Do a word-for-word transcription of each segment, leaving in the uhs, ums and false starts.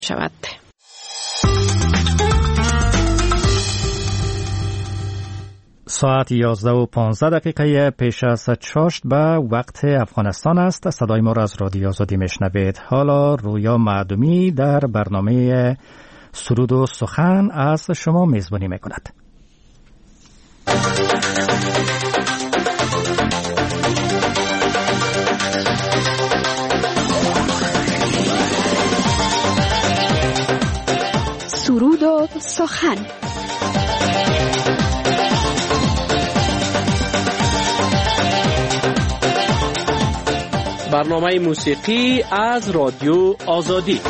شود. ساعت یازده و پانزده دقیقه پیش از چاشت به وقت افغانستان است. صدای ما را از رادیو آزادی میشنوید. حالا رویا معدومی در برنامه سرود و سخن از شما میزبانی میکند. سرود و سخن. برنامه موسیقی از رادیو آزادی.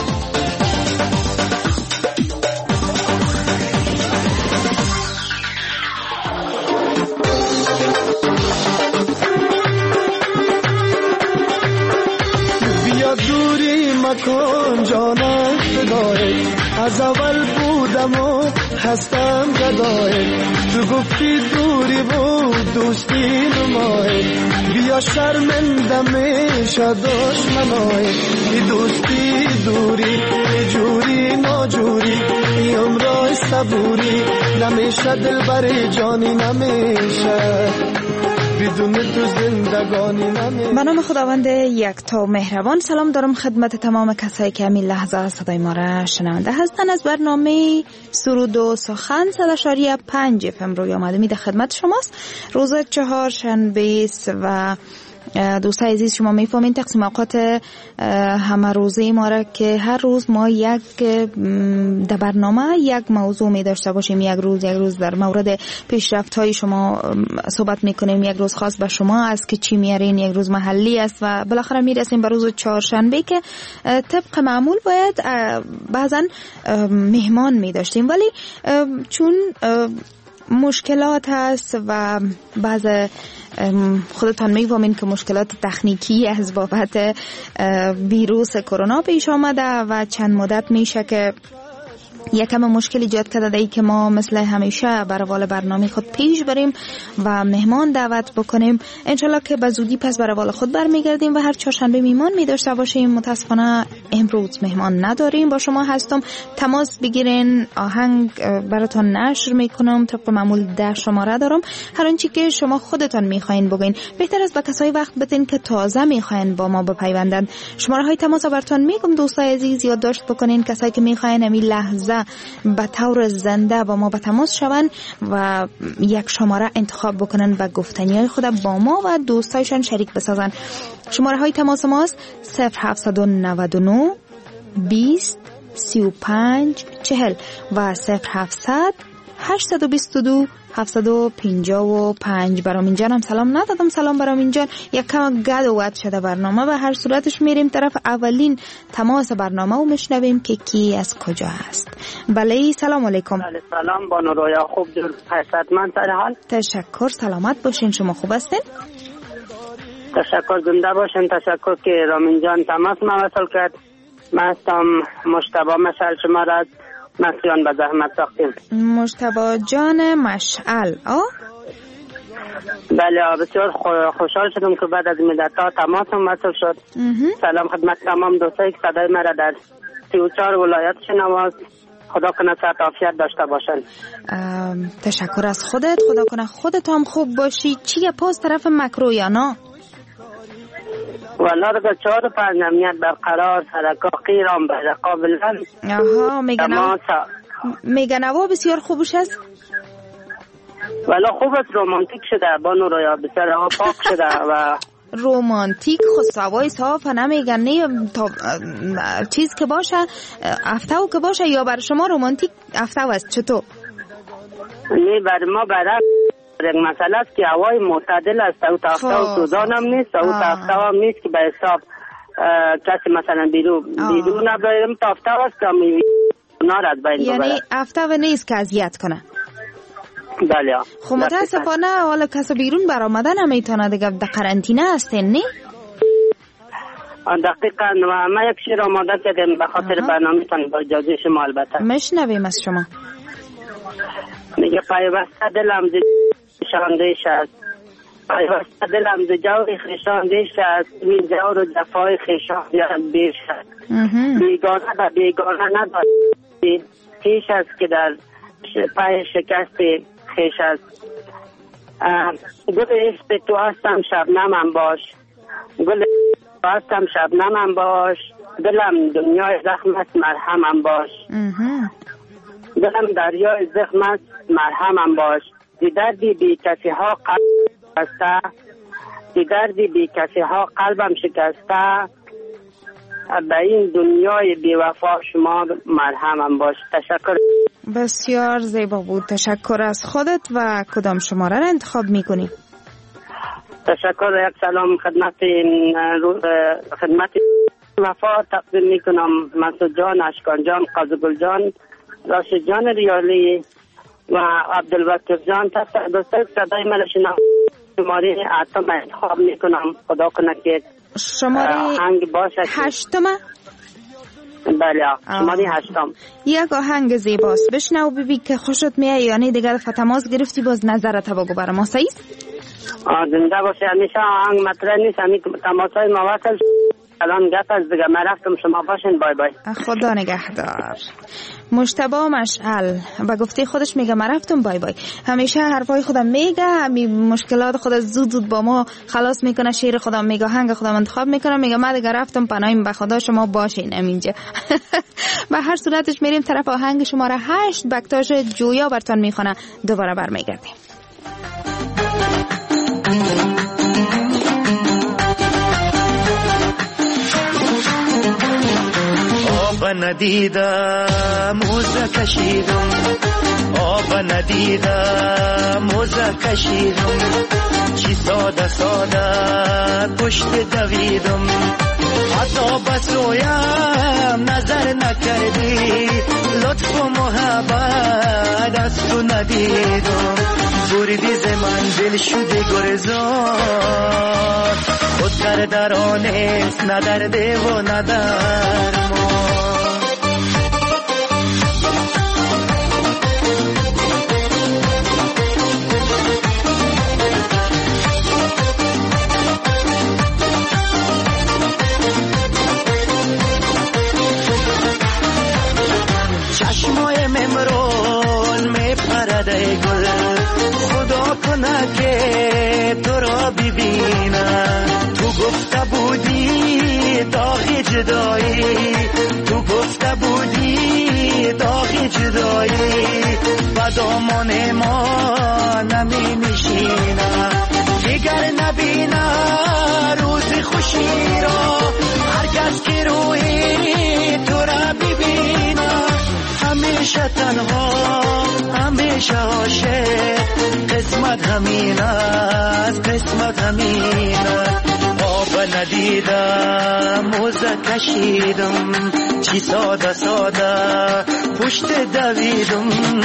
بیا دوری مکن جانم فدای، از اول بودم و هستم گدای، تو گفتی دوری بود دوستی نمای، بیا شرمنده میشه دشمنای، ای دوستی دوری جوری ناجوری، ای عمرای صبوری نمیشه دل بر جانی نمیشه بدون تو زندگانی نمیشه. به نام خداوند یکتا مهربان. سلام دارم خدمت تمام کسایی که همین لحظه صدای ما را شنونده هستن. از برنامه سرود و سخن صد و شش پنج اف ام رویا معدومی در خدمت شماست. روز چهارشنبه و دوستای عزیز شما میفهمین تقسیم اوقات همه روزه ما را که هر روز ما یک در برنامه یک موضوع می داشته باشیم. یک روز یک روز در مورد پیشرفت های شما صحبت میکنیم، یک روز خاص به شما است که چی میارین، یک روز محلی است و بالاخره میرسیم به روز چهارشنبه که طبق معمول باید بعضا مهمان می داشتیم، ولی چون مشکلات هست و بعض خودتان میفهمین که مشکلات تکنیکی از بابت ویروس کرونا پیش آمده و چند مدت میشه که یکم مشکل ایجاد کرده ای که ما مثل همیشه بر روال برنامه خود پیش بریم و مهمان دعوت بکنیم. انشالله که به زودی پس بر روال خود برمیگردیم و هر چهارشنبه مهمان می داشته باشیم. متاسفانه امروز مهمان نداریم. با شما هستم، تماس بگیرین، آهنگ براتون نشر میکنم. طبق معمول ده شماره دارم، هر آنچه که شما خودتان میخواین بگین. بهتر است به کسایی وقت بدین که تازه میخواین با ما بپیوندن. شماره های تماس براتون میگم دوستای عزیز، یادداشت بکنین. کسایی که میخواین همین لحظه به طور زنده با ما به تماس شون و یک شماره انتخاب بکنن و گفتنی های خود با ما و دوستایشان شریک بسازن. شماره های تماس ماست صفر هفتصد و نود و نه بیست سی و پنج چهل و صفر هفتصد هشتصد و بیست و دو هفتصد و پنجاه و پنج. برامین جانم سلام ندادم. سلام برامین جان. یک کم گد و ود شده برنامه و هر صورتش میریم طرف اولین تماس برنامه و میشنویم که کی از کجا است. بله سلام علیکم. بله سلام بانو رویا، خوب جور حیثت من سر حال. تشکر، سلامت باشین. شما خوب هستین؟ تشکر، زنده باشین. تشکر که رامین جان تماس ما وصل کرد. من هستم مجتبی مشعل، شما را مسیان به زحمت ساختیم. مجتبی جان مشعل. آه بله بسیار خوشحال شدم که بعد از مدت ها تماسم وصل شد. سلام خدمت تمام دوستایی که صدای مرا در سی و چهار ولایت شنواست. خدا کنه صحت عافیت داشته باشن. تشکر از خودت. خدا کنه خودت هم خوب باشی. چیه پاس طرف مکرو یا نه؟ والله دیگه چهار و پنج امنیت برقرار، سرکا قیرام بره قابلن. آها میگن میگن هوا بسیار خوبش است. والله خوب است، رومانتیک شده بانو رویا، بسیار هوا پاک شده و رومانتیک خود سوای صاف نمیگن نه تا چیز که باشه افتاو که باشه یا برای شما رومانتیک افتاو است چطور؟ نه برای ما برای یک مسئله است که هوای معتدل است. او تافتاو سوزان هم نیست، او تافتاو هم نیست که به حساب کسی مثلا بیرون بیرون نبریم. تافتاو است که میوی نار از بین ببره، یعنی افتاو نیست که اذیت کنه. بله. خب متاسفانه حالا کسی بیرون برآمدن نمیتونه دیگه، در قرنطینه هستین نه؟ دقیقاً. و ما یک شعر آماده کردیم به خاطر برنامه‌تان، با اجازه شما البته. مشنویم از شما. میگه پیوسته دلم ز شاندهش است، پیوسته دلم ز جور خیشان دیش است، این جور و جفای خیشان بیش است. بیگانه و بیگانه ندارد خیش است که در پای شکست خیش است. گل عشق تو هستم شبنمم باش، گل تو هستم شبنمم باش، دلم دنیای زخم است مرهمم باش، دلم دریای زخم است مرهمم باش. دی دردی بی کسی ها قلبم شکسته، دی دردی بی کسی ها قلبم شکسته، به این دنیای بی وفا شما مرهمم باش. تشکر. بسیار زیبا بود. تشکر از خودت. و کدام شماره را انتخاب میکنی؟ تشکر. یک سلام خدمت خدمت وفا تقدیم میکنم. مسعود جان، اشکان جان، قاضی جان، راشد جان ریالی و عبدالوکیل جان. دوستان صدای من شما شماره هشتم انتخاب میکنم. خدا کنه که شماره آهنگ باشه. هشتم؟ بله شماره هشتم. یک آهنگ زیباست، بشنو ببین که خوشت میاد یا نه. دیگر فتماس گرفتی، باز نظرت بگو برای ما. صحیح؟ زنده باشه. همیشه آهنگ مطرح نیست، همیشه تماسای مواصل. الان گپ از دیگه من رفتم، شما باشین. بای بای. خدا نگهدار. مجتبی مشعل با گفته خودش میگه من رفتم. بای بای. همیشه حرفای خودم میگه، همین مشکلات خود زود زود با ما خلاص میکنه. شعر خودم میگه، هنگ خودم انتخاب میکنه، میگه من دیگه رفتم، پناهیم به خدا، شما باشین همینجا. به هر صورتش میریم طرف آهنگ شماره هشت. بکتاش جویا براتون میخونه. دوباره برمیگردیم. آب ندیدم موزه کشیدم، آب ندیدم موزه کشیدم، چی ساده ساده پشت دویدم، حتی بس رویم نظر نکردی، لطف و محبت از تو ندیدم، بردی ز منزل شده گرزان، خود در درانست ندرده و ندرمان. چشمای ممرون میپرده گل، خدا کنه که تو را ببینم، تو گفته بودی داغی جدایی، تو گفته بودی داغی جدایی، و دامان ما نمی نشینم، دیگر نبینه روز خوشی را، هرگز که روی تو را ببینم، همیشه تنها همیشه عاشق، قسمت همین است قسمت همین است. آب ندیدم موزه کشیدم، چی ساده ساده پشت دویدم.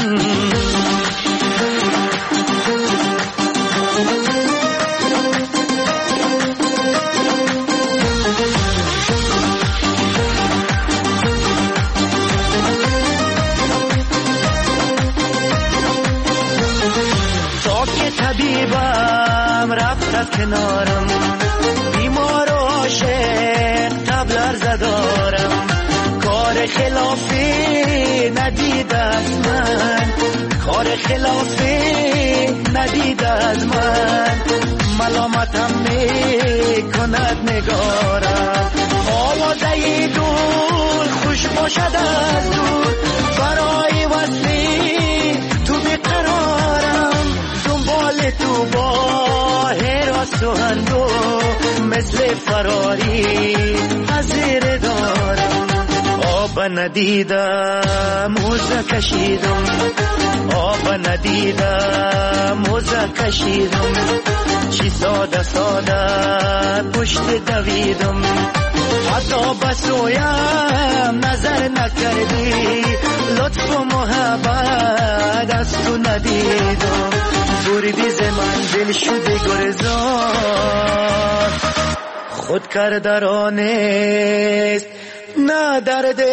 طبیبم رفت کنارم، بیمار و عاشق تبلر زدارم، کار خلافی ندید از من، کار خلافی ندید از من، ملامتم میکند نگارم، آوازه دور خوش باشد از دور، برای وصلی تو بیقرارم، دنبال تو با حراس و هندو، مثل فراری حضیر دارم. آب ندیدم موزه کشیدم، آب ندیدم موزه کشیدم، چی ساده ساده پشت دویدم، حتی بس رویم نظر نکردی، لطف و محبت از تو ندیدم، بردی ز منزل شده گرزان، خود کردرانست نه درده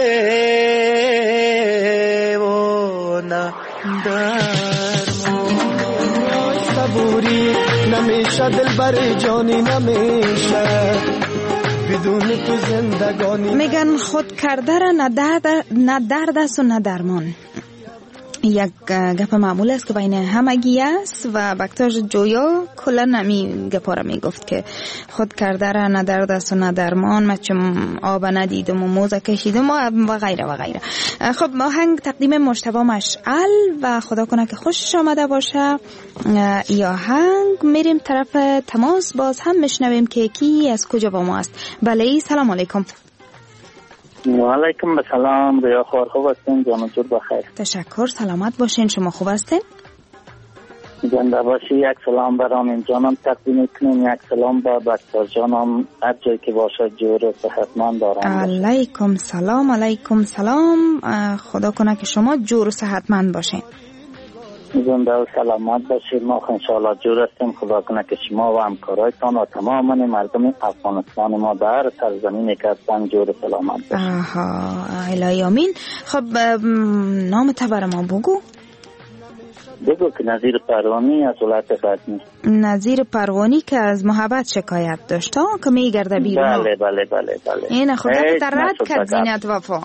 و نه درمان. صبوری نه همیشه دل بر جانی نمیشه بدون تو زندگانی. میگن خود کرده را نه درد نه درد است و نه درمان. یک گپ معمول است که بین همگی است و بکتاژ جویا کلا نمی گپا را میگفت که خود کرده را نه درد است و نه درمان، من چون آب ندیدم و موزه کشیدم و غیره و غیره. خب ما هنگ تقدیم مجتبی مشعل و خدا کنه که خوشش آمده باشه. یا هنگ میریم طرف تماس، باز هم میشنویم که کی از کجا با ما است. بله سلام علیکم. و علیکم السلام. ریا خوار خوب هستین؟ جان جور بخیر. تشکر، سلامت باشین. شما خوب هستین؟ زنده باشی. یک سلام برام جانم تقدیم کنیم، یک سلام با بکتر جانم هر جای که باشه جور و صحتمند دارم. علیکم سلام. علیکم سلام. خدا کنه که شما جور و صحتمند باشین. زنده و سلامت باشید. ما انشاءالله جور هستیم. خدا کنه که شما و همکارایتان و تمام مردم افغانستان ما در سرزمینی که هستن جور و سلامت باشید. آها الهی آمین. خب نام تو برای ما بگو. بگو که نظیر پروانی از ولایت غزنی. نظیر پروانی که از محبت شکایت داشت که میگرده بیرون. بله بله بله بله. این خدا که رد کرد زینت وفا.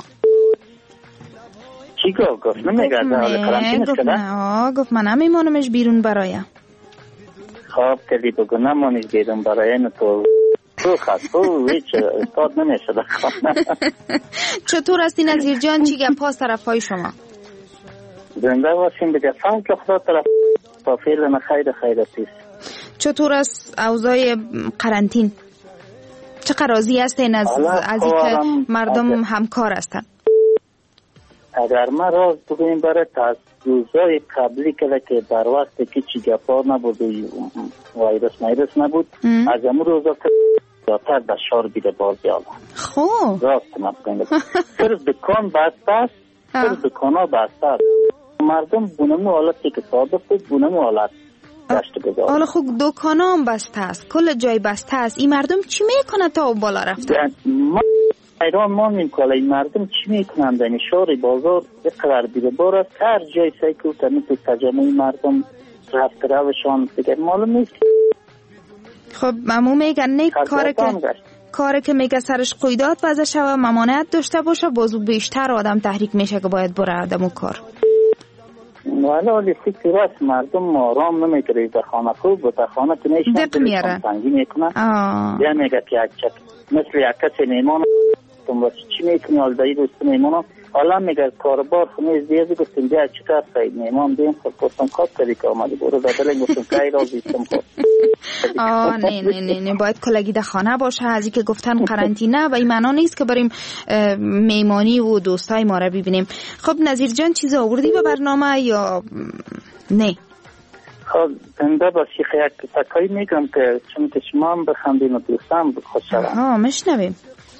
چی گفت؟ گفت نمیگرده حال کرانتینش کده؟ نه گفت من نمیمانمش بیرون برایم. خواب کدی بگو نمانیش بیرون برایم تو تو خواست تو ویچ استاد نمیشه دخواه. چطور هستی نظیر جان؟ چی گم پاس طرف های شما؟ زنده باشیم بگه فهم که خدا طرف تا فیل نخیر خیرتیست. چطور است اوضاع قرنطین؟ چقدر راضی هستین از از اینکه مردم همکار هستن؟ اگر من راز بگویم برای از روزای قبلی که که بر وقت که چی گپار نبود و ویروس میروس نبود ام. از امون روزا زیادتر در شهر بیده بازی آلان. خوب راست نبگویم صرف دکان بسته است، صرف دکان ها بسته است. مردم بونمو حالتی که صادق بود بونمو حالت داشته گذارد. حالا خوب دکان هم بسته است، کل جای بسته است. این مردم چی میکنه تا بالا رفته؟ ما ایران ما میکنه این مردم چی میکنن در این شهر بازار بقدر بیده بار است. هر جای سایکل تنی تو تجمع مردم رفت روشان دیگر معلوم نیست. خب ممو میگن نه کاری که کاری که میگه سرش قیدات وضع شوه ممانعت داشته باشه بازو بیشتر آدم تحریک میشه که باید بره آدمو کار. ولی ولی فکر راست مردم آرام نمیگیره در خانه خوب و در خانه که نیشن دق میاره تنگی میکنن. یا میگه که یک چک مثل یک کسی میمانه تون چی میکنی حالدهی دوست میمانه حالا میگه کاربار خونه زیادی گفتیم بیا چکر ساید میمان بیم خود گفتم کار کردی که آمدی برو دادل گفتم که ای را بیستم خود. آه نه نه نه نه باید کلگی در خانه باشه. از این که گفتن قرنطینه و این معنا نیست که بریم میمانی و دوستای ما را ببینیم. خب نظیر جان چیز آوردی به برنامه یا نه؟ خب زنده باشی خیلی تکایی میگم که چون که شما هم بخندین و دوستم خوش شدن. ها مشنویم.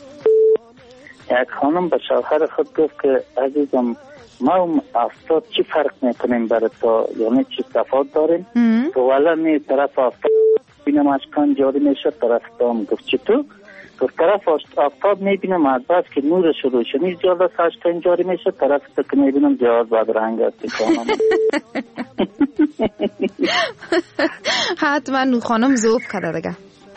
یک خانم به شوهر خود گفت که عزیزم ما هم افتاد چی فرق میکنیم برای تو یعنی چی تفاوت داریم تو والا می طرف افتاد بینم اشکان جاری میشه طرف دام گفت چی تو تو طرف افتاد میبینم از بس که نورش روشنی زیاد است اشکان جاری میشه طرف تو که میبینم جهاز بعد رنگ است خانم. حتما نو خانم ذوب کرده دیگه.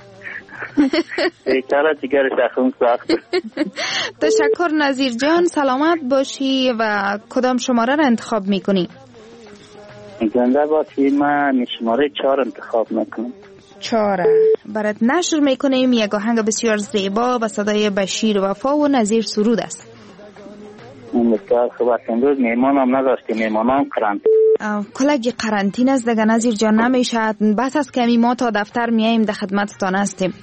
بیکاره دیگرش اخون ساخت. تشکر نظیر جان، سلامت باشی. و کدام شماره را انتخاب میکنی؟ زنده باشی. من شماره چهار انتخاب میکنم. چهار برات نشر میکنیم. یک آهنگ بسیار زیبا و صدای بشیر وفا و نظیر سرود است. بسیار خوب است. امروز میمان هم نداشتیم، میمان هم قرنطین. کلگی قرنطین است دیگه نظیر جان نمیشه. بس از کمی ما تا دفتر میاییم در خدمتتان هستیم.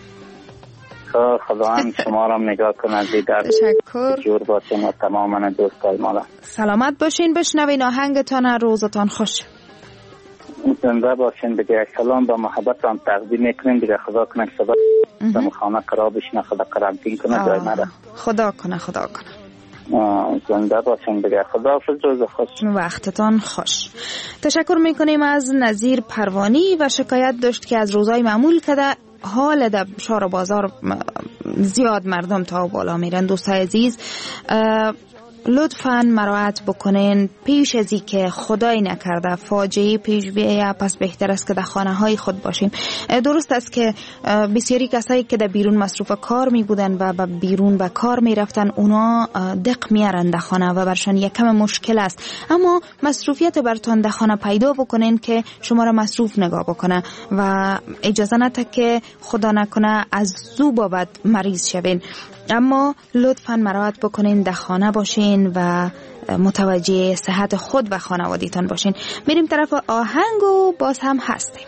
خدا هم شما را نگاه کنه دیگر. تشکر. جور باشین و تماما دوستای ما را. سلامت باشین. بشنوین آهنگتان. روزتان خوش. زنده باشین. دیگه سلام با محبتان تقدیم میکنیم. دیگه خدا کنه صدا دم خانه خرابش نه خدا قرنطین کنه جای نره. خدا کنه خدا کنه. زنده باشین. دیگه خداحافظ. روز خوش. وقتتان خوش. تشکر میکنیم از نظیر پروانی و شکایت داشت که از روزای معمول کده حال در شهر و بازار زیاد مردم تا بالا میرن. دوستای عزیز لطفاً مراعات بکنین پیش از که خدای نکرده فاجعه پیش بیاید، پس بهتر است که در خانه های خود باشیم. درست است که بسیاری کسایی که در بیرون مصروف کار می بودن و به بیرون به کار می رفتن اونا دق میارن در خانه و برشان یک کم مشکل است، اما مصروفیت برتان در خانه پیدا بکنین که شما را مصروف نگاه بکنه و اجازه نده که خدا نکنه از زو بابت مریض شوین. اما لطفاً مراعات بکنین در خانه باشین و متوجه صحت خود و خانوادیتان باشین. میریم طرف آهنگ و باز هم هستیم.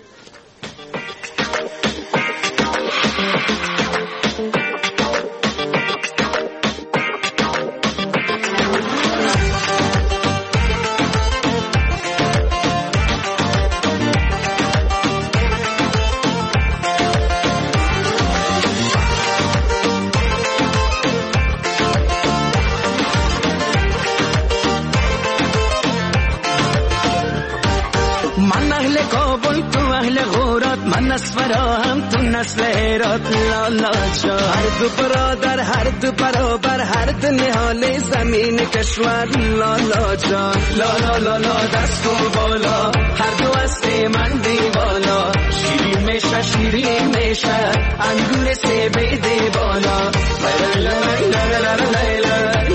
من نسفرا هم تو نسل هرات لالا جا، هر دو برادر هر دو برابر هر دو نهال زمین کشور لالا جا، لالا لالا دست و بالا هر دو است من دیوالا، شیرین میشه شیرین میشه انگور سیبه دیوالا، لا لا لا لا لا لا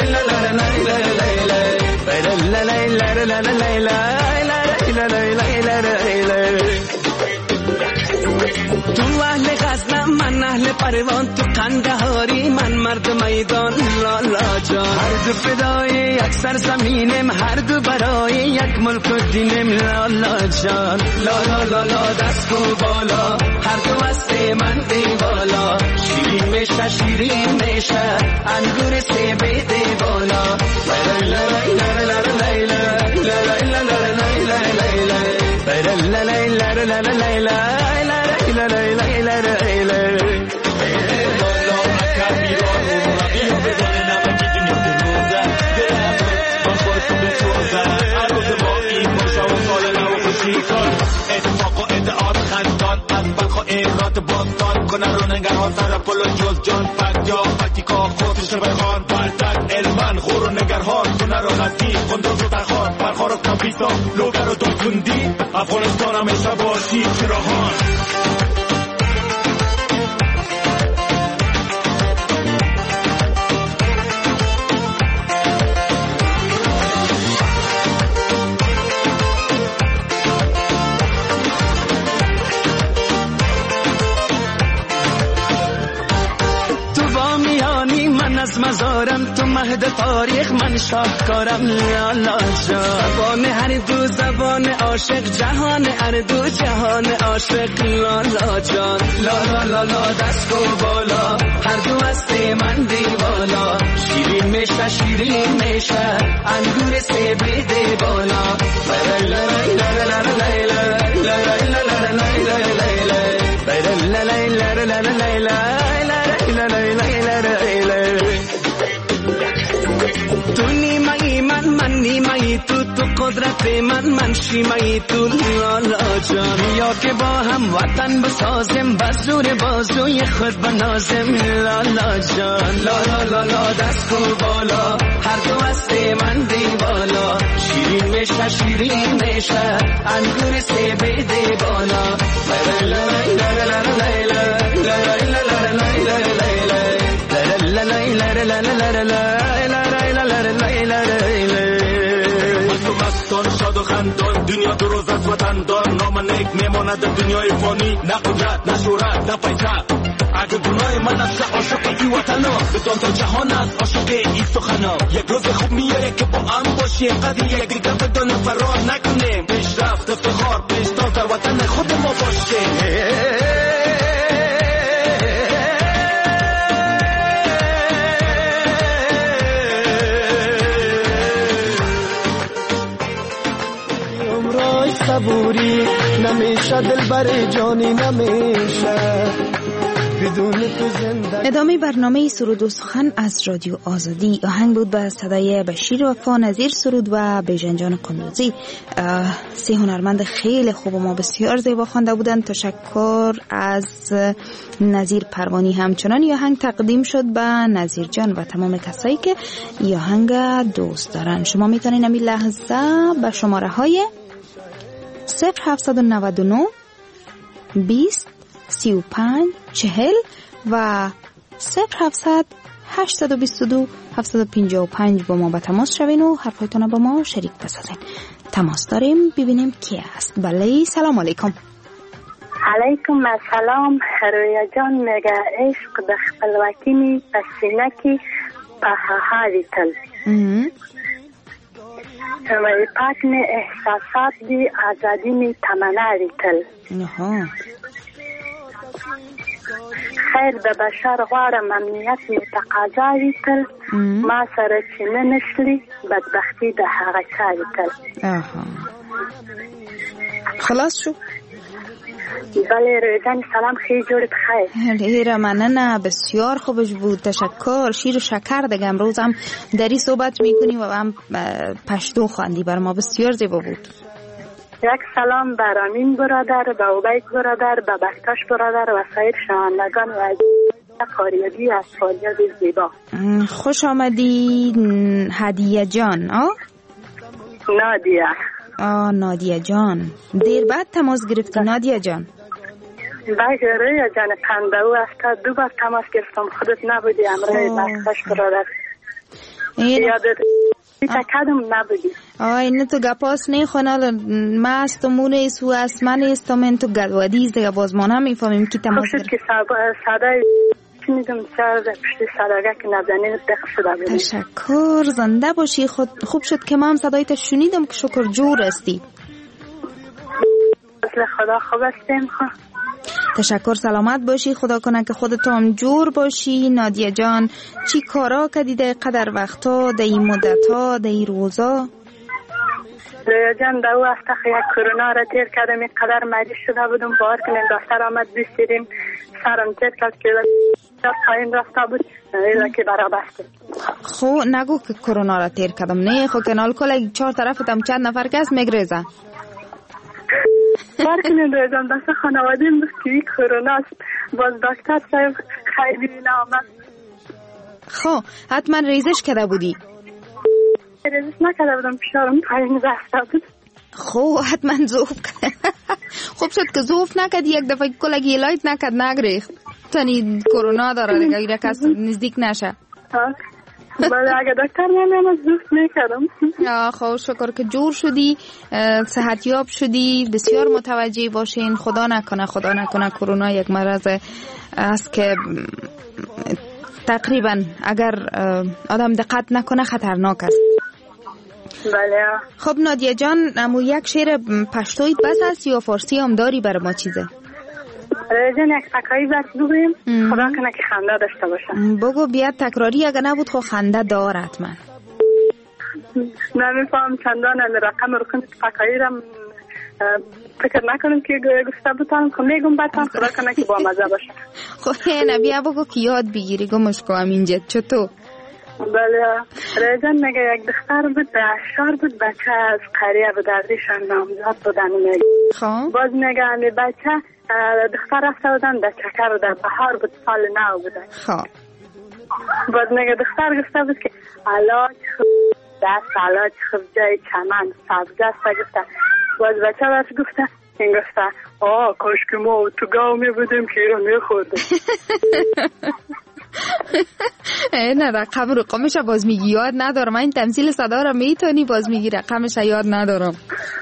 لا لا لا. تو اهل غزنم من اهل پروان، تو قندهاری من مرد میدان لالا جان، هر دو فدای یک سرزمینم هر دو برای یک ملک و دینم لالا جان، لالا لالا دست و بالا هر دو است من دیوالا، شیرین میشه شیرین میشه انگور سیبه دیوالا، لا لا لا لا لا اتفاق و ادعاد خندان از بخوا ایرات باستان کنن رو نگران سر پلو جز جان فکیا فکیکا خودش رو بخوان پرتک علمان خور و نگران کنن رو نزدیک خندوز و تخوان برخار و کمپیسا لوگر و دلکندی افغانستان همیشه باشی چراهان. از مزارم تو مهد تاریخ من شاهکارم لالا جان، زبان هر دو زبان عاشق جهان هر دو جهان عاشق لالا جان، لالا لالا دست و بالا هر دو است من دیوالا، شیرین میشه شیرین میشه انگور سیبه دیوالا، لا لا لا لا تو نیمه من من نیمه تو تو قدرت من من شیمه تو لالا جان، یا که با هم وطن بسازم بزور بازوی خود بنازم لالا جان، لالا لالا دست و بالا هر دو است من دیوالا، شیرین میشه شیرین میشه انگور سیبه دیوالا، لا لا لا لا مستان شاد و خندان دنیا دو روز از وطن دار، نام نیک میماند دنیای فانی، نه قدرت نه شهرت نه پیسه، اگه گناه من است عاشق ای وطنا، بدان تا جهان است عاشق ای سخنا، یک روز خوب میاره که با هم باشیم قدر یک دیگر بدان فرار نکنیم، پیشرفت افتخار پیشتاز در وطن خود ما باشیم. صبوری نمیشه دل بر جانی نمیشه، ادامه برنامه سرود و سخن از رادیو آزادی. آهنگ بود به صدای بشیر وفا، نظیر سرود و بیژن قندوزی. سه هنرمند خیلی خوب ما بسیار زیبا خوانده بودند. تشکر از نظیر پروانی. همچنان این آهنگ تقدیم شد به نظیر جان و تمام کسایی که این آهنگ دوست دارن. شما میتونین همین لحظه به شماره های صفر هفتصد و نود و نه بیست سی و پنج چهل و صفر هفتصد هشتصد و بیست و دو هفتصد و پنجاه و پنج با ما به تماس شوین و حرفایتون با ما شریک بسازین. تماس داریم، ببینیم کی است. بله، سلام علیکم. علیکم السلام. رویا جان میگه عشق به خپلواکی می پسینه کی پههاری تل وی پاک می احساسات دی آزادی می تمناری تل خیر د بشر غواړم امنیت می تقاضاوي تل ما سره چې نه نشلی بدبختی د هغه چاري تل. آها خلاص شو. بله رویدن سلام، خیلی جورت خیر. لیره مننه، بسیار خوبش بود. تشکر. شیر و شکر دیگه امروز هم دری صحبت میکنی و هم پشتو خواندی بر ما، بسیار زیبا بود. یک سلام بر امین برادر، به عبید برادر، به بکتاش برادر و سایر شنوندگان و قاریبی از فالیات زیبا. خوش آمدی هدیه جان. آه؟ نادیه. آه نادیه جان، دیر بعد تماس گرفتی نادیه جان. بله رویا جان، پنده و هفته دو بار تماس گرفتم، خودت نبودی. امروز بکتاش برادر یادت تکدم نبودی. آه اینه تو گپاس نیخونه ما استمون ایسو اسمن استمن تو گدوادیز دیگه باز ما نمیفهمیم کی تماس گرفت. خوب شد که صدای شنیدم سر پشت صداگه که نبزنین دقیق شده بودیم. تشکر، زنده باشی. خود خوب شد که ما هم صدایت شنیدم که شکر جور استی. اصل خدا خوب استیم خواه. تشکر، سلامت باشی. خدا کنه که خودت هم جور باشی. نادیه جان چی کارا کردی در قدر وقتا، در این مدت ها، در این روزا؟ رویا جان در او هفته یک کرونا را تیر کردم، این قدر مریض شده بودم. بار کنیم دختر آمد بیستیدیم، سرم تیر کرد که پایین رفته بود ایلا که برا بسته. خو نگو که کرونا را تیر کردم. نه خو کنال کل چهار طرف هم چند نفر کس میگریزه. بار کنیم رویا جان دست خانوادیم بود که این کرونا است. باز دکتر صاحب خیلی نامد. خو حتما ریزش کرده بودی؟ ریزش نکرده بودم، پیشارم پایین رفته بود. خو حتما زوف کرد. خوب شد که زوف نکرد، یک دفعه کلگی لایت نکرد نگریخت. تانی کرونا داره دیگه، ایره کس نزدیک نشه. بله اگه دکتر نمیامد زوف میکردم. خب شکر که جور شدی، صحتیاب شدی. بسیار متوجه باشین. خدا نکنه خدا نکنه کرونا یک مرض است که تقریبا اگر آدم دقت نکنه خطرناک است. بله. خب نادیه جان، امو یک شعر پشتویت بس است یا فارسی هم داری برای ما چیزه؟ رجن یک تکایی بس بگویم، خدا کنه که خنده داشته باشم. بگو بیاد تکراری، اگر نبود خو خنده دار حتما. نمیفهم چندان رقم رکن تکایی را فکر نکنم که گفته بودم که میگم باتم، خدا کنه که با مزه باشه. خب نه بیا بگو که یاد بگیری گمش کنم اینجا چطور؟ بله رجن میگه یک دختر بود به اشار بود، بچه از قریه بود، دردیشان نامزاد بودن. میگه خب باز میگه همی بچه دختر رفته بودن در چکر در بهار بود، سال نو بودن. خب باز میگه دختر گفته بود که علاج خوب دست، علاج خوب جای چمن سبزه است گفته. باز بچه برش گفته، این گفته آه کاش که ما تو گاو می بودیم که ایران می خوردیم. نه رقم رقمش باز میگی یاد ندارم. من این تمثیل صدا را میتونی باز میگی رقمش یاد ندارم.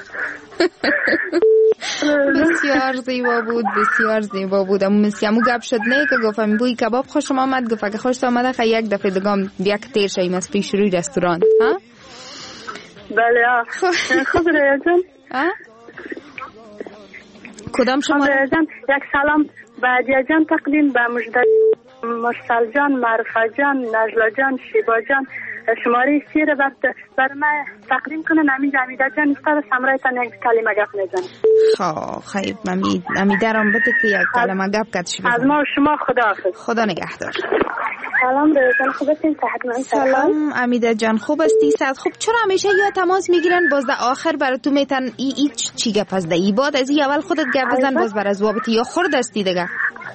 بسیار زیبا بود، بسیار زیبا بود. امو مسیامو گپ شد نه که گفتم بوی کباب خوشم آمد. گفت که خوشت آمده خیلی یک دفعه دگام یک تیر شاییم از پیش روی رستوران. ها بله خوب ریاضان. کدام شما ریاضان؟ یک سلام بعدی جان تقدیم به مجدد مرسل جان، معرفه جان، نجلا جان، شیبا جان، شماره سی را بر من تقدیم کنن. امیده امیده جان استاد سمرایتان یک کلمه گپ میزن. خب خیلی امید امیده رام بده که یک کلمه گپ کد شد. از ما شما خداحافظ. خدا نگهدار. سلام روزان خوب هستین؟ صحتمند؟ سلام امیده جان خوب هستی؟ صحت خوب. چرا همیشه یا تماس میگیرن باز در آخر برای تو میتن ای ای چی گپ از دی بعد از این اول خودت گپ بزن باز بر از وابطی یا خورد هستی دیگه.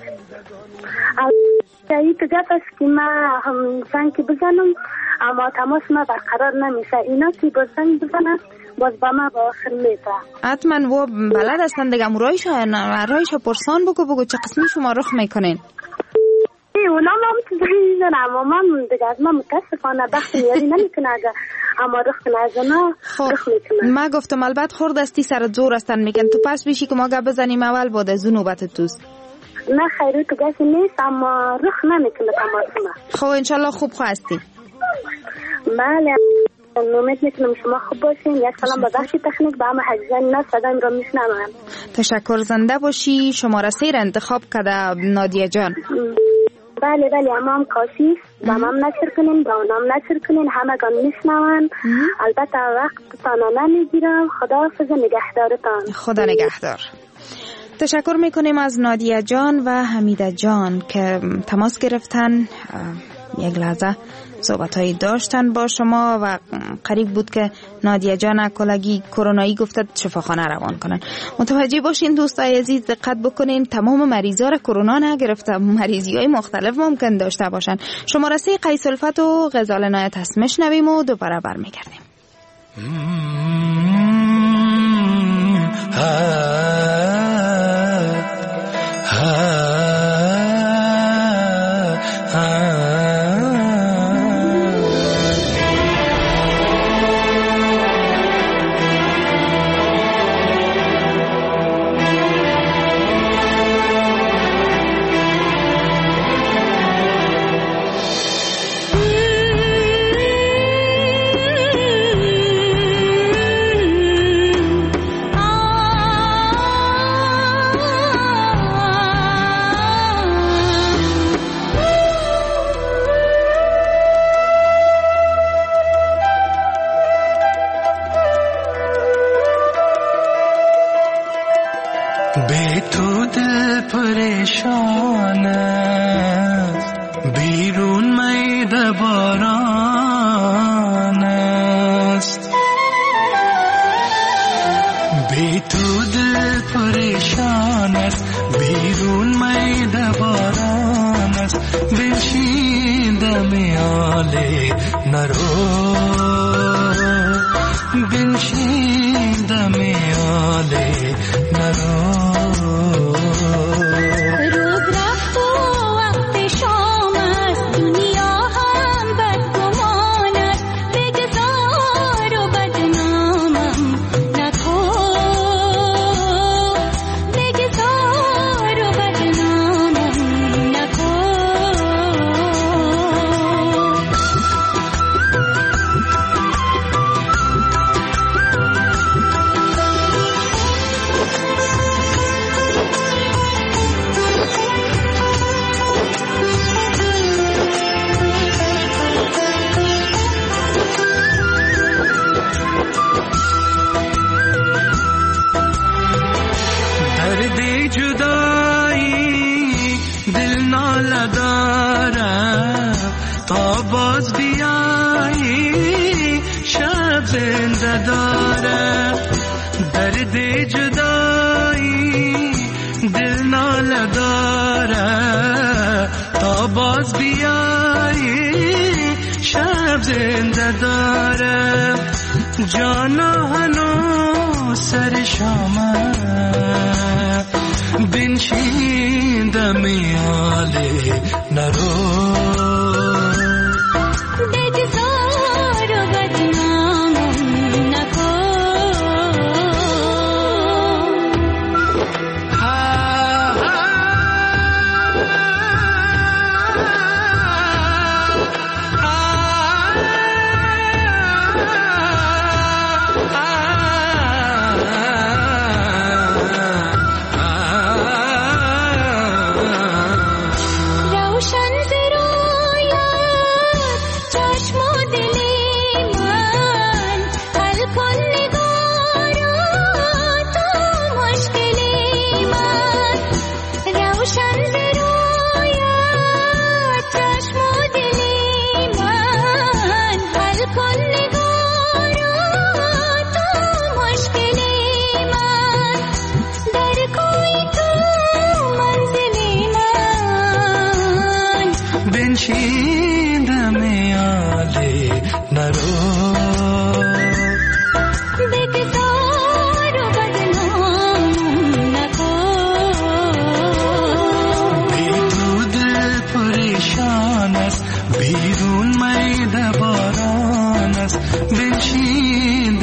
ای تو گپ است که ما هم زنگ بزنم اما تماس ما برقرار نمیشه. اینا که باز زنگ بزنن باز با ما با آخر میته. حتما و بلد هستن دیگه. رایش رایش پرسان بگو بگو چه قسمی شما رخ میکنین؟ ای اونا ما میتونن اما من دیگه از ما متاسفانه بخت میاری نمیتونه اگه اما رخ نزنه رخ میکنه. ما گفتم البته خورد استی سر زور هستن میگن تو پس بیشی که ما گپ بزنیم اول بعد از نوبت توست. نه خیلی تو گسی نیست اما رخ نمیکنه تماس ما. خب انشالله خوب خواستی. بله امید میکنم شما خوب باشین. یک سلام به بخش تکنیک به همه حجزن نه صدایم را میشنوم. تشکر زنده باشی. شماره سه را انتخاب کرده نادیه جان. بله بله اما هم کاشی با هم نشر کنین با اونام نشر کنین همگان میشنون. البته وقت تانا نمیگیرم. خدا حافظ نگهدارتان. خدا نگهدار. تشکر میکنیم از نادیه جان و حمیده جان که تماس گرفتن. یک لحظه صحبت‌هایی داشتن با شما و قریب بود که نادیه جان کلگی کرونایی گفته شفاخانه روان کنن. متوجه باشین دوستای عزیز دقت بکنین تمام مریضا را کرونا نگرفته. مریضی‌های مختلف ممکن داشته باشن. شماره سه قیس الفت و غزال عنایت هست میشنویم و دوباره برمیگردیم. روشن زیرا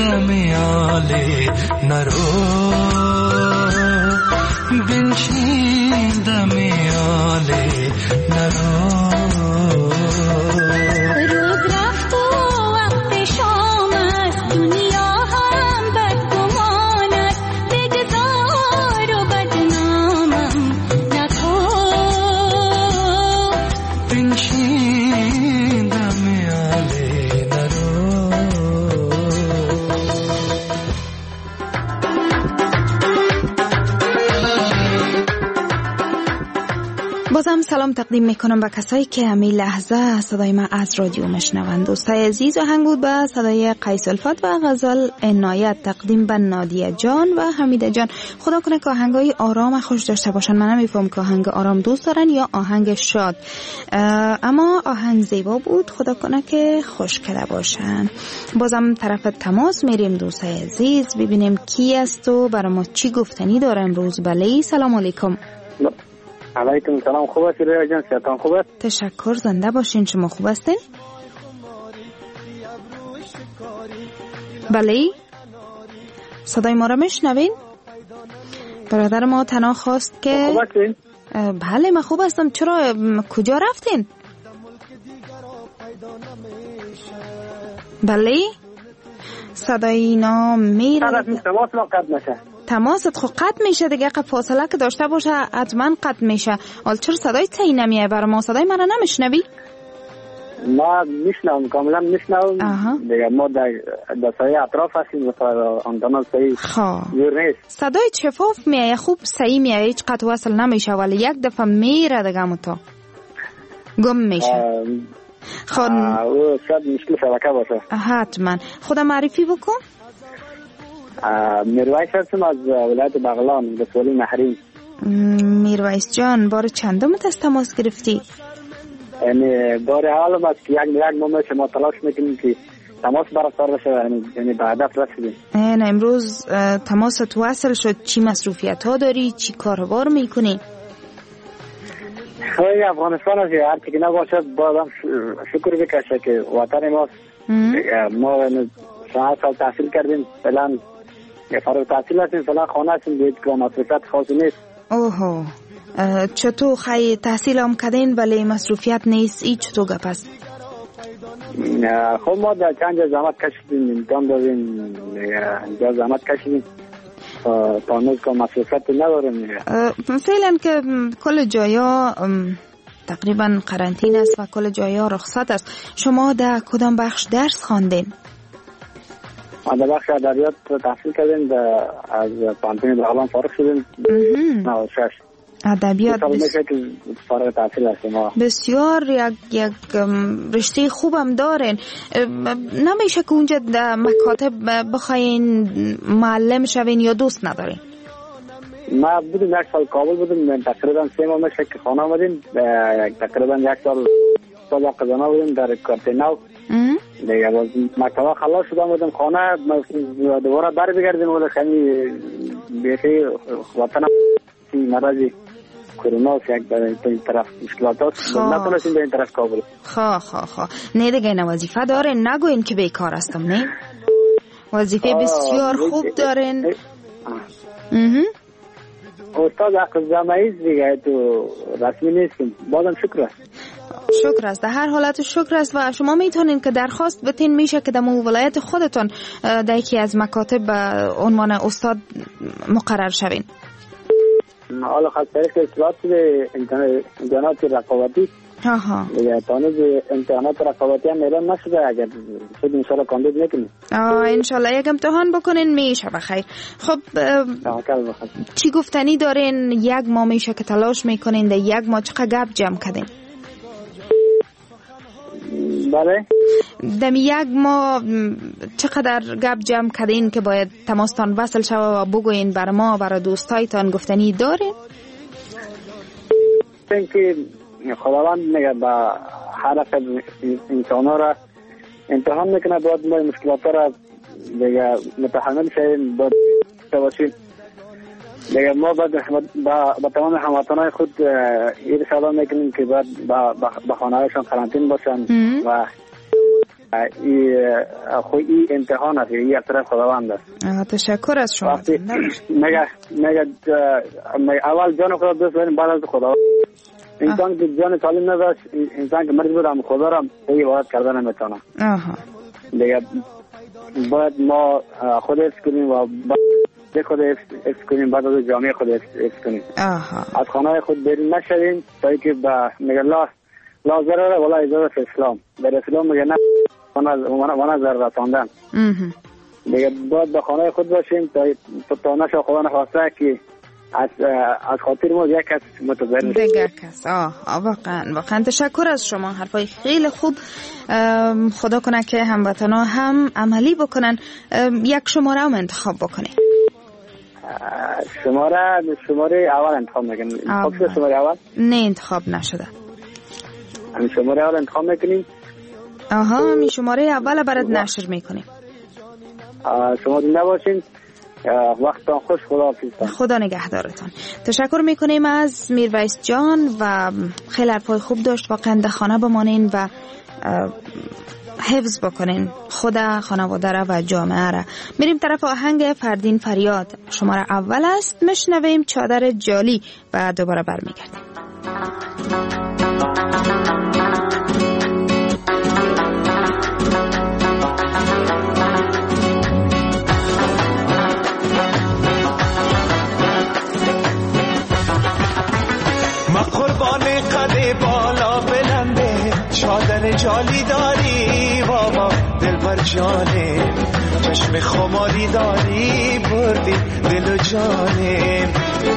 دمیاله نرو بنشین دمیاله نرو بازم سلام تقدیم میکنم به کسایی که همین لحظه صدای ما از رادیو میشنوند. دوستای عزیز، آهنگ بود به صدای قیس الفت و غزل عنایت تقدیم به نادیه جان و حمیده جان. خدا کنه که آهنگای آرام خوش داشته باشن. من نمیفهم که آهنگ آرام دوست دارن یا آهنگ شاد، اما آهنگ زیبا بود. خدا کنه که خوش کرده باشن. بازم طرف تماس میریم دوستای عزیز، ببینیم کی است و برای ما چی گفتنی داره امروز. بله، سلام علیکم. علیکم سلام. خوب هستی رویا جان؟ صحتان خوب است؟ تشکر، زنده باشین. شما خوب هستین؟ بله، صدای ما را میشنوین؟ برادر ما تنها خواست که خوب هستین؟ بله من خوب هستم. چرا کجا رفتین؟ بله، صدای اینا میره. تماس ما قطع نشه. تماست خب قطع میشه دیگه. قطع فاصله که داشته باشه حتما قطع میشه. حالا چرا صدای صحیح نمیاد برای ما؟ صدای من نمیشنوی؟ ما میشنوم، کاملا میشنوم دیگه. ما در دستای اطراف هستیم و آنتنا صحیح جور نیست. صدای شفاف میاد، خوب صحیح میاد، هیچ قطع وصل نمیشه، ولی یک دفعه میره دیگه متا گم میشه. خود او شاید مشکل شبکه باشه. حتما. خدا معرفی بکن. میرویس هستم از ولایت بغلان، ولسوالی محریم. میرویس جان، بار چندم از تماس گرفتی؟ یعنی بار حالم است که یک یک ماه شما تلاش میکنیم که تماس برقرار بشه، یعنی به هدف رسیدیم. نه امروز تماست وصل شد. چی مصروفیت ها داری؟ چی کاربار میکنی؟ خیلی افغانستان است، هر چی که نباشد بازم شکر بکشه که وطن ماست. ما چند سال تحصیل کردیم، فعلا فارغ تحصیل هستیم، فعلا خانه هستیم، دیگه که مصروفیت خاصی نیست. اوه، چطور خیلی تحصیل هم کردین ولی مصروفیت نیست؟ ای چطور گپ است؟ خب ما در چند جا زحمت کشیدیم، امتحان دادیم، جا زحمت کشیدیم تا هنوز که مصروفیت نداریم. فعلا که کل جایا تقریبا قرنطینه است و کل جایا رخصت است. شما در کدام بخش درس خواندین؟ ما در بخش ادبیات تحصیل کردیم، از پانتون بغلان فارغ شدیم. شش ادبیات فارغ تحصیل هستیم. بسیار یک یک رشته خوبم دارین. نمیشه که اونجا در مکاتب بخواین معلم شوین یا دوست ندارین؟ ما بودیم یک سال کابل بودیم، تقریبا سه ماه میشه که خانه آمدیم. تقریبا یک سال سال قزانه بودیم در کارتیناو. دیگه باز مکتبا خلاص شدم بودم خانه، دوباره بر بگردیم ولی خیلی بیخی وطن مرضی کرونا یک در این طرف مشکلات هست، نتونستیم در این طرف کابل. خواه خواه خواه نه دیگه این وظیفه دارین، نگوین که بیکار هستم. نه وظیفه بسیار خوب دارین. استاد عقل جمعی دیگه تو رسمی نیستیم، بازم شکر است. شکر است، در هر حالت شکر است. و شما میتونین که درخواست بتین، میشه که در ولایت خودتون در یکی از مکاتب به عنوان استاد مقرر شوین. حالا خاص طریق اطلاعات امتحانات رقابتی آها دیگه تانوز امتحانات رقابتی هم اعلام نشده، اگر شد انشالله کاندید میکنیم. آه انشالله یک امتحان بکنین میشه بخیر. خب چی گفتنی دارین؟ یک ماه میشه که تلاش میکنین، در یک ماه چقدر گپ جمع کردین؟ بله در یک ماه چقدر گپ جمع کردین که باید تماستان وصل شوه و بگوین بر ما برای دوستایتان گفتنی دارین؟ اینکه خداوند میگه با هر حق انسان‌ها را امتحان میکنه، باید ما مشکلات را دیگه متحمل شویم، باید باشیم دیگه. ما باید با, با تمام هموطنان خود ارشاد میکنیم که باید با, با خانه‌هایشان قرنطین باشن و خود این امتحان است، این یک طرف خداوند است. تشکر از شما. مگه مگه اول جان خدا دوست داریم بعد از خدا. انسان که جان سالم نداشت، انسان که مرد بود هم خدا را به عبادت کردن نمیتونه. آها. دیگه باید ما خود حفظ کنیم و بعد خود حفظ کنیم، بعد از جامعه خود حفظ کنیم. آها. از خانه خود بیرون نشویم تا اینکه به میگه لا لا ضرر ولا ضرر فی اسلام. در اسلام میگه نه وانا ضرر رساندن. دیگه باید به خانه خود باشیم تا تا نشه خدا نخواسته که از از خاطر ما یک کس متضرر نشه. دیگر کس. آه واقعا واقعا تشکر از شما، حرفای خیلی خوب. خدا کنه که هموطنا هم عملی بکنن. یک شماره هم انتخاب بکنید. شماره شماره اول انتخاب میکنیم. انتخاب شماره اول؟ نه انتخاب نشده. همین شماره اول انتخاب میکنیم. آها همین شماره اول برات نشر میکنیم. شما زنده باشین. وقتتان خوش. خدا حافظ. خدا نگهدارتان. تشکر میکنیم از میرویس جان و خیلی حرفای خوب داشت. واقعا در خانه بمانین و حفظ بکنین خدا، خانواده را و جامعه را. میریم طرف آهنگ فردین فریاد. شماره اول است، میشنویم چادر جالی و دوباره برمیگردیم. قربان قد بالا بلنده چادر جالی داری بابا دلبر جانه، چشم خماری داری بردی دل و جانه.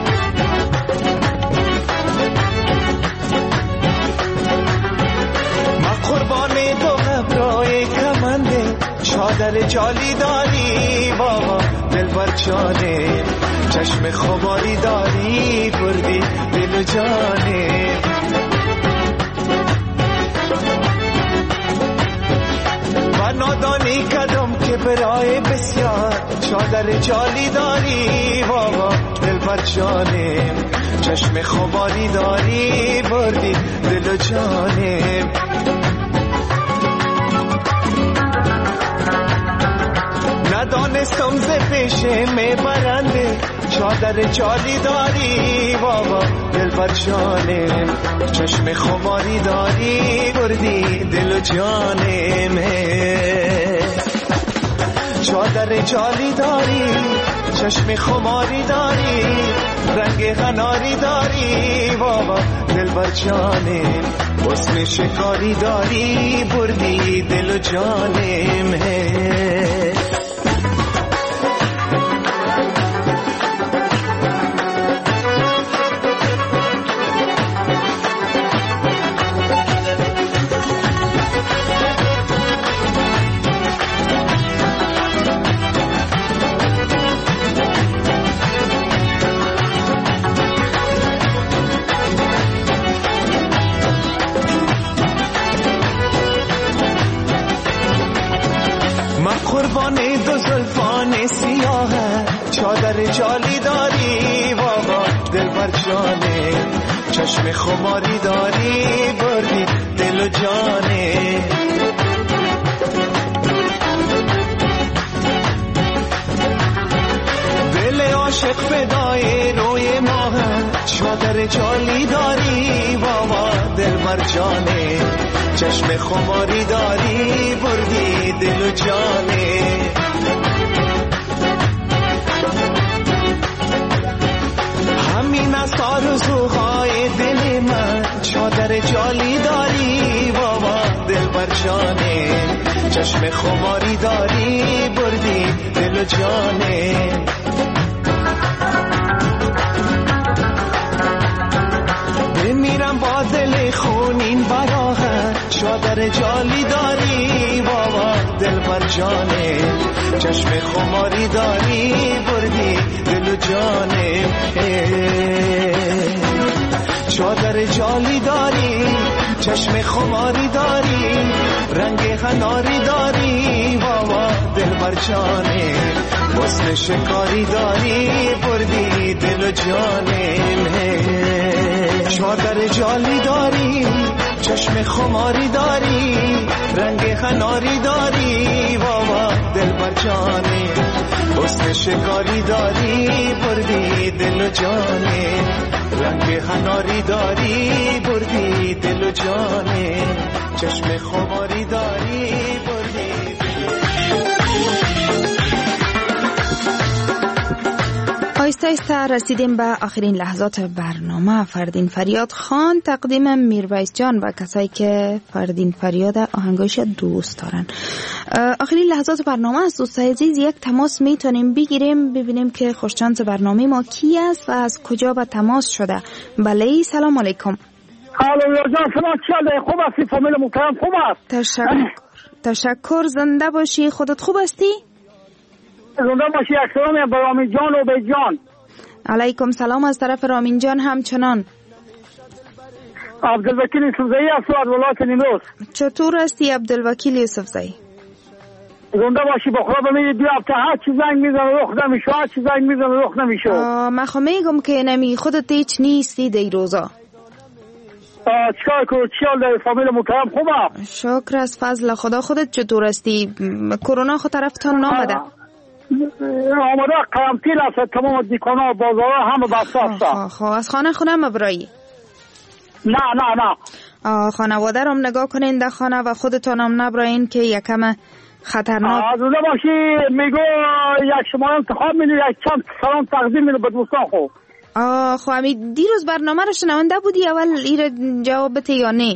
ما قربان دو غبرای کمنده چادر جالی داری بابا دلبر جانه، چشم خماری داری بردی دل و جانه. و نادانی کدام که برای بسیار چادر جالی داری بابا دلبر جانه، چشم خماری داری بردی دل و جانه. ندانستم ز پیشه می برنده چادر جالی داری بابا دلبر جانه، چشم خماری داری بردی دل و جانه. چادر جالی داری چشم خماری داری رنگ غناری داری بابا دلبر جانه، حسن شکاری داری بردی دل و جانه. قربان دو زلفان سیاه چادر جالی داری بابا دلبر جانه، چشم خماری داری بردی دل و جانه. دل عاشق فدای روی ماه چادر جالی داری بابا دلبر جانه، چشم خماری داری بردی دل و جانه. همین از آرزوهای دل من چادر جالی داری بابا دلبر جانه، چشم خماری داری بردی دل و جانه. بمیرم با دل خونین براغه چادر جالی داری بابا دلبر جانه، چشم خماری داری بردی دل و جانه. چادر جالی داری چشم خماری داری رنگ غناری داری بابا دلبر جانه، حسن شکاری داری بردی دل و جانه. چادر جالی داری چشم خماری داری، رنگ خناری داری بابا دلبر جانه، حسن شکاری داری بردی دل و جانه، رنگ خناری داری بردی دل و جانه، چشم خماری داری بردی. آیسته آیسته رسیدیم به آخرین لحظات برنامه. فردین فریاد خان تقدیم میرویس جان و کسایی که فردین فریاد آهنگایش دوست دارن. آخرین لحظات برنامه است. دوستای عزیز یک تماس میتونیم بگیریم ببینیم که خوششانس برنامه ما کی است و از کجا به تماس شده. بله سلام علیکم. الو جان سلام، چیه خوب هستی؟ فامیل محترم خوب است؟ تشکر. تشکر. زنده باشی. خودت خوب هستی؟ زنده باشی. اکرام به رامین جان و به جان. علیکم سلام از طرف رامین جان همچنان. عبدالوکیل یوسفزایی هستم از ولایت نیمروز. چطور هستی عبدالوکیل یوسفزایی؟ زنده باشی. بخدا بمیری دو هفته هر چی زنگ میزنه رخ نمیشه، هر چی زنگ میزنه رخ نمیشه. من خو میگم که نمی خودت هیچ نیستی دی روزا. چیکار کنم؟ چی حال داری فامیل محترم خوبه؟ شکر از فضل خدا. خودت چطور هستی؟ کرونا خود طرفتان نامده؟ آمده قرنطینه است. تمام دکانا بازارها همه بسته است. خب از خانه خونه مبرایی؟ نه نه نه. خانواده رو نگاه کنین در خانه و خودتان هم نبراین که یکم خطرناک. زنده باشی. میگو یک شما انتخاب میدی، یک چند سلام تقدیم میدی به دوستان. خوب آه خب همی دیروز برنامه رو شنونده بودی اول ایره جواب بده یا نه؟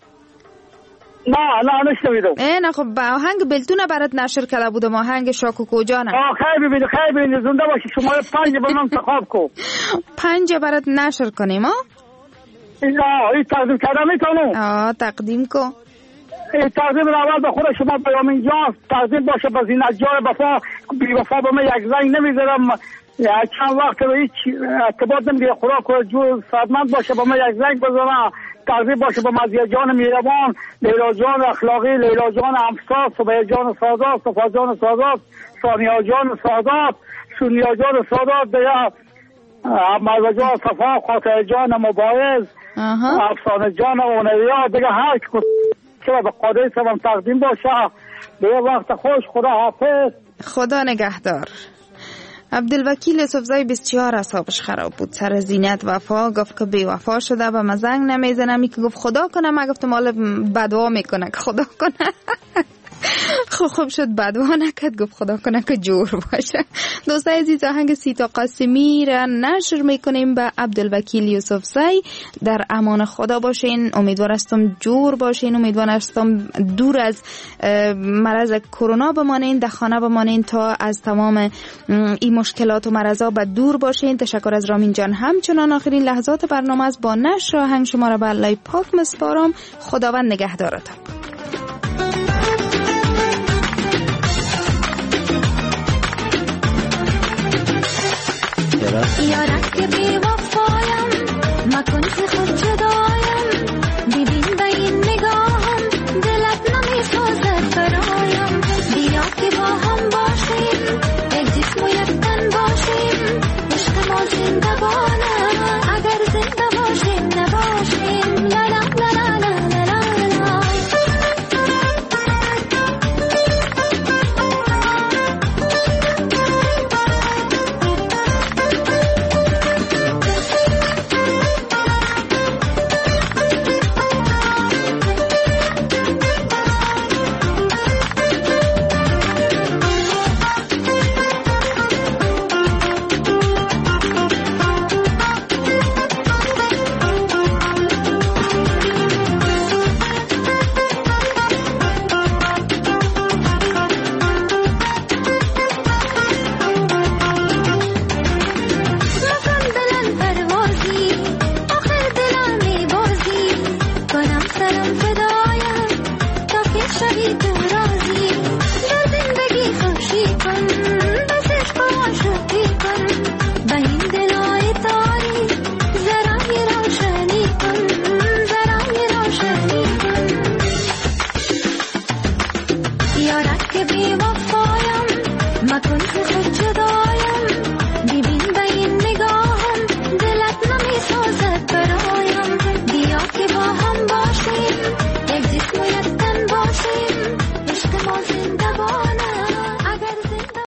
نه نه نشنیدم. اه نه خب با آهنگ بلتونه برات نشر کرده بودم، آهنگ شاکو کجانه. آه خیلی ببینی خیلی ببینی. زنده باشی. شما پنج برنامه انتخاب کو. پنج برات نشر کنیم ها؟ آه این تقدیم کردم میتونم؟ آه تقدیم کو. این تقدیم اول به خود شما پیامین جان تقدیم باشه به زینت جان وفا بی وفا به من یک زنگ نمیذارم. چند وقت به هیچ ارتباط نمیگیره. خدا کنه جو سعادتمند باشه به من یک زنگ بزنه. تقدیم باشه به مزیه جان میربان، لیلا جان اخلاقی، لیلا جان امسا، صبح جان سادات، صفا جان سادات، ثانیا جان سادات، سونیا جان سادات، دیگه مرزا جان صفا، خاطر جان مبایز، افسانه جان اونویا، دیگه هر که به قادر سبم تقدیم باشه. دیگه وقت خوش. خدا حافظ. خدا نگهدار. عبدالوکیل یوسفزایی بیست و چهار اعصابش خراب بود سر زینت وفا. گفت که بی وفا شده و من زنگ نمیزنم. می که گفت خدا کنه. من گفتم مال بدوا میکنه که خدا کنه. خوب خوب شد بدوا نکد. گفت خدا کنه که جور باشه. دوستای عزیز آهنگ سیتا قاسمی را نشر میکنیم به عبدالوکیل یوسفزایی. در امان خدا باشین. امیدوار هستم جور باشین. امیدوار هستم دور از مرض کرونا بمانین، در خانه بمانین تا از تمام این مشکلات و مرضا به دور باشین. تشکر از رامین جان. همچنان آخرین لحظات برنامه از با نشر آهنگ شما را به الله پاک مسپارم. خداوند نگهدارتان. یارک که بی وفایم مکن که خود جدایم، ببین به این نگاهم دلت نمی سازد فرایم. بیا که با هم باشیم، یک جسم و یک تن باشیم، عشق ما زندگانه اگر زنده باشیم نباشیم. لالا لالا لالا لالا. یارک که بی وفایم مکن که خود